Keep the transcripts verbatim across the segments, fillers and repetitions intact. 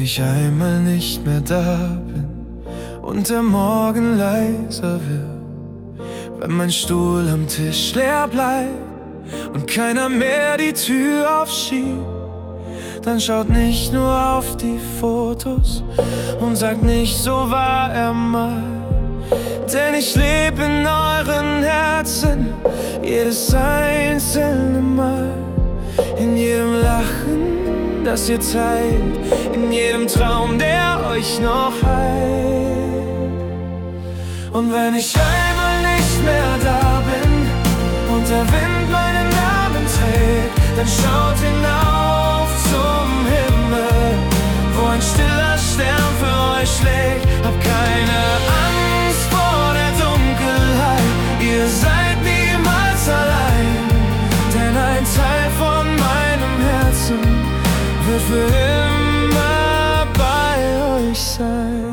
ich einmal nicht mehr da bin und der Morgen leiser wird, wenn mein Stuhl am Tisch leer bleibt und keiner mehr die Tür aufschiebt, dann schaut nicht nur auf die Fotos und sagt nicht, so war er mal. Denn ich lebe in euren Herzen, jedes einzelne Mal. In jedem Lachen, das ihr teilt, in jedem Traum, der euch noch heilt. Und wenn ich einmal nicht mehr da bin und der Wind meinen Namen trägt, dann schaut hinauf zum Himmel, wo ein stiller Stern für euch schlägt. Hab keine Angst vor der Dunkelheit, ihr seid niemals allein, denn ein Teil von meinem Herzen wird für immer bei euch sein.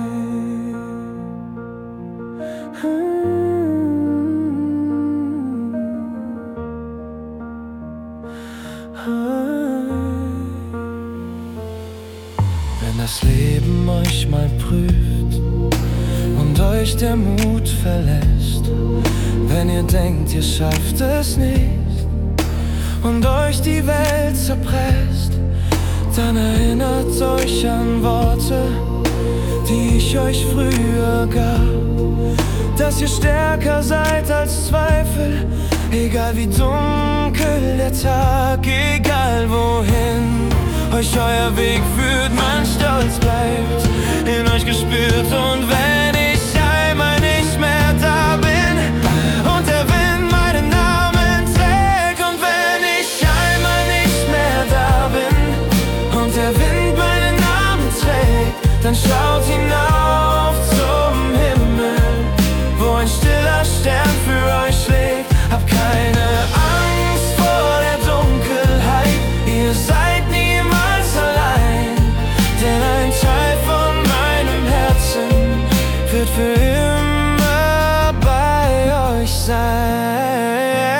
Wenn das Leben euch mal prüft und euch der Mut verlässt, wenn ihr denkt, ihr schafft es nicht und euch die Welt zerpresst, dann erinnert euch an Worte, die ich euch früher gab, dass ihr stärker seid als Zweifel, egal wie dunkel der Tag, egal wohin euch euer Weg führt, mein Stolz bleibt in euch gespürt. Und wenn ich einmal nicht mehr da bin und der Wind meinen Namen trägt, und wenn ich einmal nicht mehr da bin und der Wind meinen Namen trägt, dann schaut hinauf zum Himmel, wo ein stiller Stern für euch schlägt. Hab keine Angst vor der Dunkelheit, ihr seid niemals allein, denn ein Teil von meinem Herzen wird für immer bei euch sein.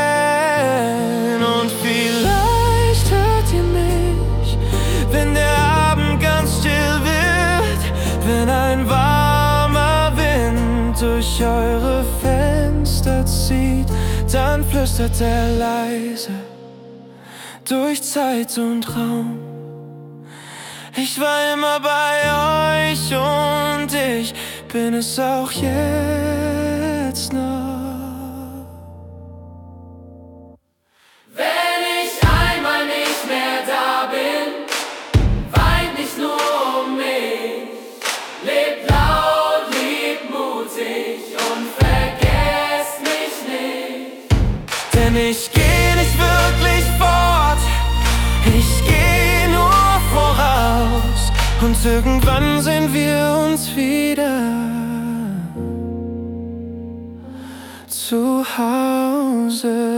Und vielleicht hört ihr mich, wenn der Abend ganz still wird, wenn ein warmer Wind durch eure Fenster zieht, dann flüstert er leise durch Zeit und Raum: Ich war immer bei euch und ich bin es auch jetzt noch. Wenn ich einmal nicht mehr da bin, weint nicht nur um mich, lebt laut, lebt mutig und vergesst mich nicht. Denn ich geh nicht wirklich fort, ich geh nur voraus, und irgendwann sehen wir uns wieder zu Hause.